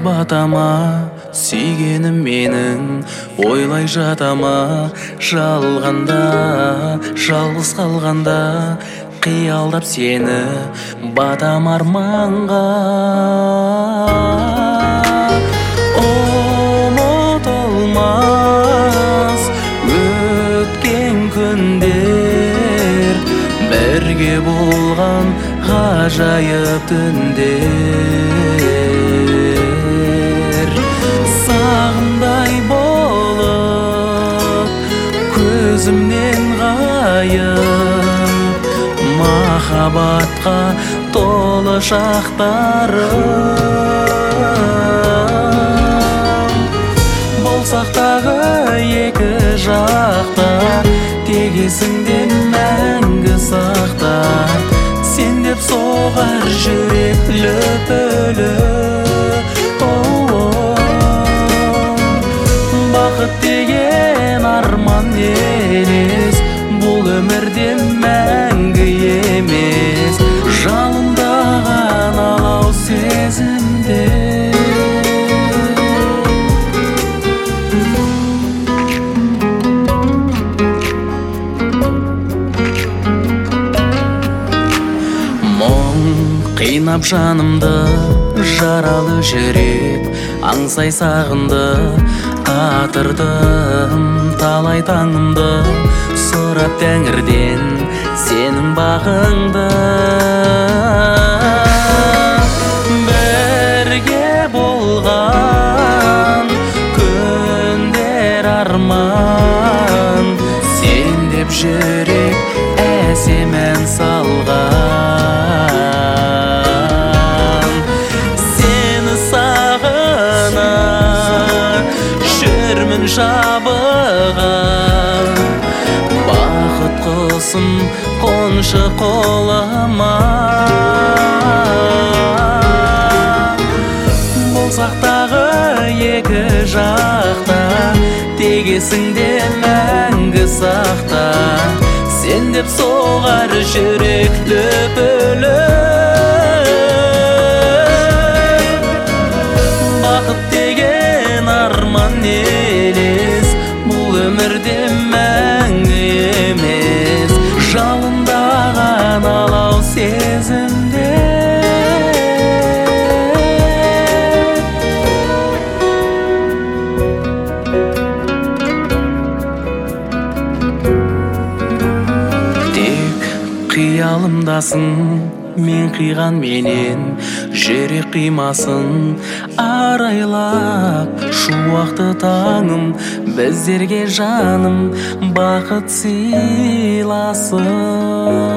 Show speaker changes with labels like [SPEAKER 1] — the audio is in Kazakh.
[SPEAKER 1] батама, сүйгенім менің ойлай жатама, жалғанда, жалғыз қалғанда, қиялдап сені батам арманға. Ұмытылмас өткен күндер, бірге болған ғажайып түндер. Сағымдай болып көзімнен ғайып, махаббатқа толы шақтарым. Болсақ тағы екі жақта, тегесің деп мәңгі сақта. Сен деп соғар жүрек лүпілі. Бақыт деген арман елес, бұл өмірде мәңгі емес. Жалындаған алау сезімде. Қинап жанымды жаралы жүрек, аңсай сағынды, қатырдым талай таңымды, сұрап тәңірден сенің бағыңды. Бірге болған күндер арман, сен деп жүрек әсем ән салған. Жүрмін жабыған, бақыт құсым қоншы қолыма. Болсақ тағы екі жақта, тегесің де мәңгі сақта. Сен деп соғар жүрек лүпілі. Бақыт деген арман елес, бұл өмірде мәңгі емес. Жалындаған алау сезімде. Тек қиялымдасың, мен қиған менен жүрек қимасын. Арайлап шуақты таңым, біздерге жаным бақыт сыйласын.